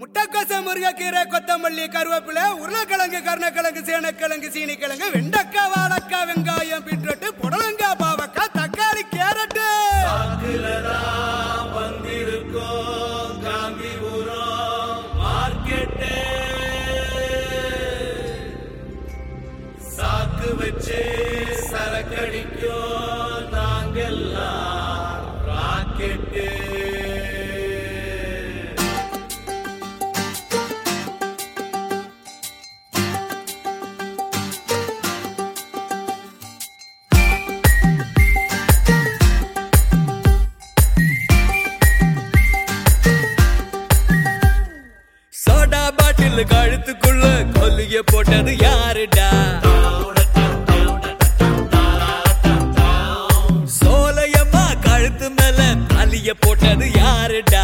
முட்டைக்கோச முருங்கைக்கீரை கொத்தமல்லி கருவேப்பிலை உருளைக்கிழங்கு கருணக்கிழங்கு சேனக்கிழங்கு சீனிக்கிழங்கு வெண்டைக்காய் வாழைக்காய் வெங்காயம் பீட்ரூட் புடலங்காய் பாவக்காய் தக்காளி கேரட்டு சாக்கு வச்சு சரக்கடிக்கும் நாங்கெல்லாம் ராக்கெட்டு சோடா பாட்டில் கழுத்துக்குள்ள கொல்லிய போட்டது யாருடா? சோலையம்மா கழுத்து மேல தாலிய போட்டது யாருடா?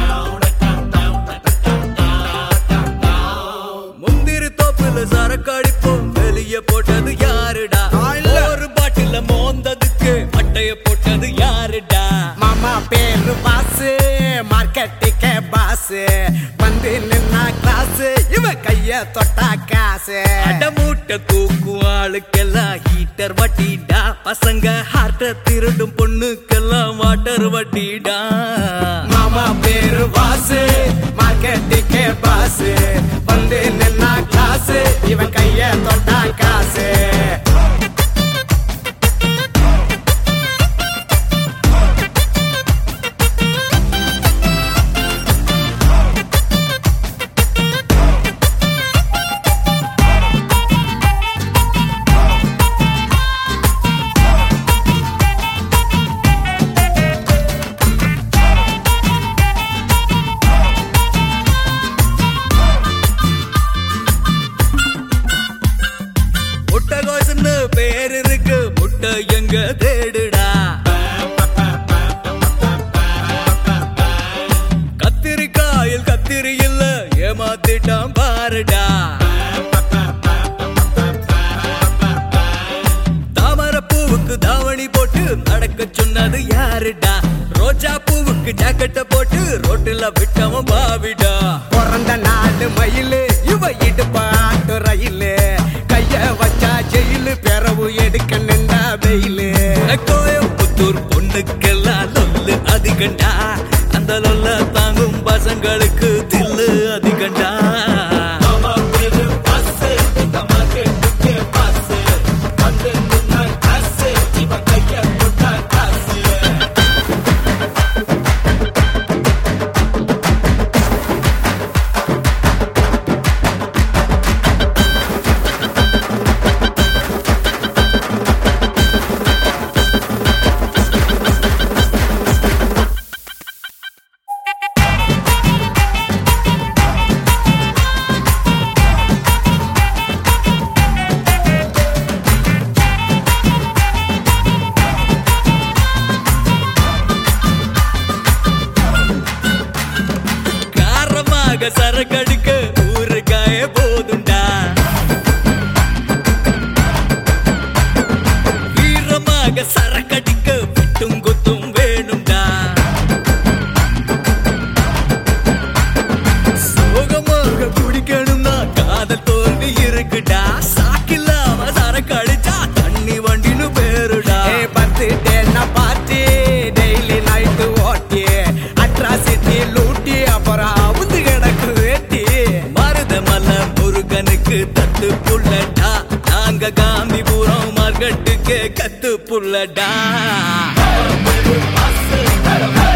முந்திரி தோப்புல சரக்கடிப்போம் வெளிய போட்டது யாருடா? ஒரு பாட்டில மோந்ததுக்கு மட்டைய போட்டது யாருடா? மாமா பேரு பாசு மார்க்கெட்டுக்கே பாசு வந்து நின்னா கிளாஸ் இவ கைய தொட்டா காசு அடமூட்ட தூக்கும் ஆளுக்கெல்லாம் ஹீட்டர் வட்டிடா பசங்க ஹார்ட்ட திருடும் பொண்ணுக்கெல்லாம் வாட்டர் வட்டிடா மாமா பேரு பாசு மார்க்கெட்டுக்கே பாசு வந்து நின்னா கிளாஸ் இவ கைய தொட்டா காசு முட்டைகோசுன்னு பேர் இருக்கு முட்டை எங்க தேடுடா கத்திரிக்காயில் கத்திரி இல்ல ஏமாத்திட்டான் பாருடா தாமரை பூவுக்கு தாவணி போட்டு நடக்க சொன்னது யாருடா ரோஜா பூவுக்கு ஜாக்கெட்ட போட்டு ரோட்டுல விட்டவன் பாவிடா பிறந்த நாடு மயிலு இவ இடுப்பாட்டு ரயிலு கைய வச்சா ஜெயிலு பெறவு எடுக்க நின்றா வெயிலு கோயம்புத்தூர் பொண்ணுக்கெல்லாம் லொல்லு அதிகண்டா அந்த லொல்ல தாங்கும் பசங்களுக்கு தில்லு அதிகண்டா சரக்கடிக்க ஊருக்காய போதுண்டா வீரமாக சரக்கடிக்க விட்டும் குத்தும் வேணும்டா சோகமாக குடிக்கணும்னா காதல் தோல்வி இருக்குடா சாக்கில்லாம சரக்கடிச்சா தண்ணி வண்டின்னு பேருடா பர்த்டேன்னா பார்ட்டி டெய்லி நைட்டு ஓட்டி அட்ராசிட்டி லூட்டி அப்புறம் முருகனுக்கு தத்து புள்ளடா நாங்க காந்திபுரம் மார்க்கெட்டுக்கு கத்து புள்ளடா